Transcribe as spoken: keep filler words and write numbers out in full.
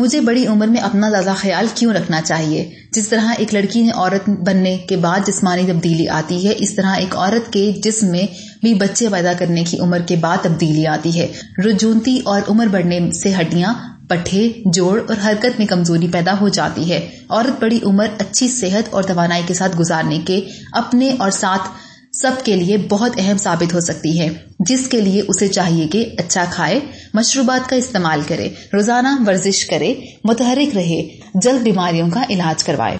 मुझे बड़ी उम्र में अपना ज्यादा ख्याल क्यों रखना चाहिए? जिस तरह एक लड़की ने औरत बनने के बाद जिस्मानी तब्दीली आती है, इस तरह एक औरत के जिस्म में भी बच्चे पैदा करने की उम्र के बाद तब्दीली आती है। रुजूनती और उम्र बढ़ने से हड्डियां, पट्ठे, जोड़ और हरकत में कमजोरी पैदा हो जाती है। औरत बड़ी उम्र अच्छी सेहत और तवानाई के साथ गुजारने के अपने और साथ सबके लिए बहुत अहम साबित हो सकती है, जिसके लिए उसे चाहिए कि अच्छा खाए, मशरूबात का इस्तेमाल करे, रोजाना वर्जिश करे, मुतहरिक रहे, जल्द बीमारियों का इलाज करवाए।